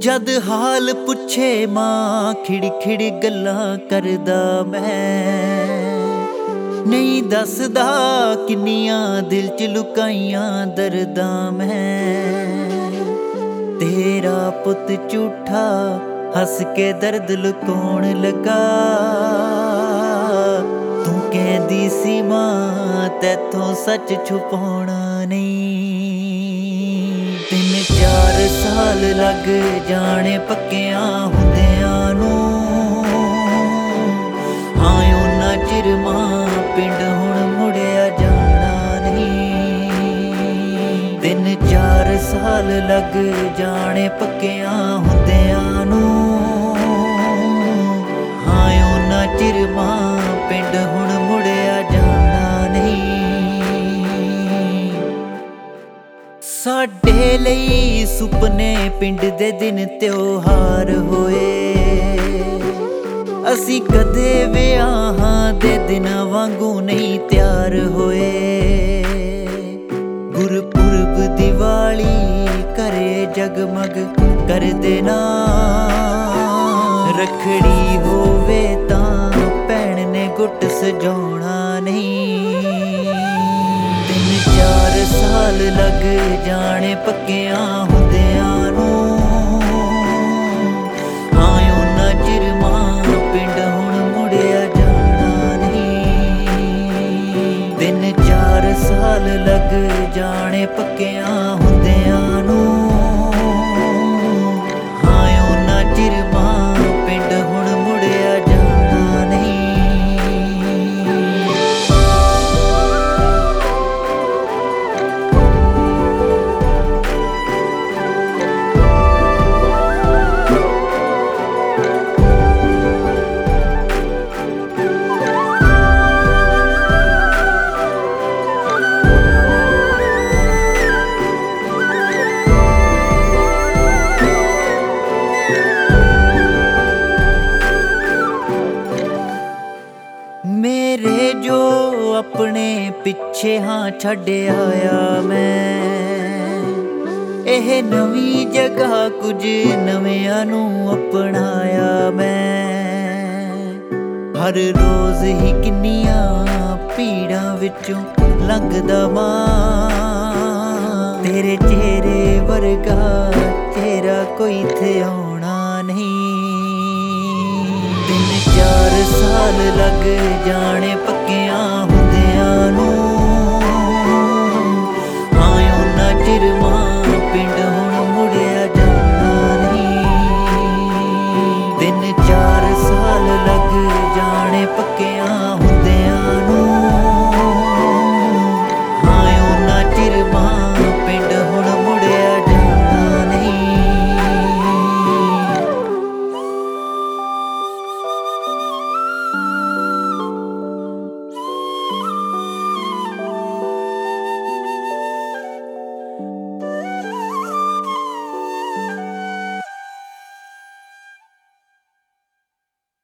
जद हाल पुछे मां खिड़ खिड़ गल्लां करदा मैं नहीं दसदा किन्नियां दिल च लुकाइयां दर्दां मैं तेरा पुत झूठा हस के दर्द लुकाउण लगा तू कहदी सी मां तैथों सच छुपाउणा नहीं 3-4 साल लग जाने पक्कियां हुंदियां नूं आयो ना चिर मां पिंड हुण मुड़िया जाना नहीं 3-4 साल लग जाने पक्कियां हुंदियां नूं आयो ना चिर मां पिंड हुण मुड़िया जाना नहीं साडे लई सुपने पिंड दे दिन त्योहार होए असी कदे विआहां दे दिनां वांगू नहीं त्यार होए गुरपुरब दिवाली करे जगमग कर देना रखड़ी होवे तां भैण ने गुट सजाउणा नहीं 3-4 साल लग जाने पक्कियां हुंदियां नूं आयो ना चिर मां पिंड हुण मुड़िया जाना नहीं 3-4 साल लग जाने पक्कियां हुंदियां नूं आयो ना चिर मां पिंड हुण मुड़िया जाना नहीं मेरे जो अपने पिछे हाँ छड़ आया मैं एह नवी जगह कुछ नवियां नू अपनाया मैं हर रोज ही किन्नियां पीड़ां विचों लंघदा मां तेरे चेहरे वर्गा चेहरा कोई थे आउणा नहीं 3-4 साल लग जाने पक्कियां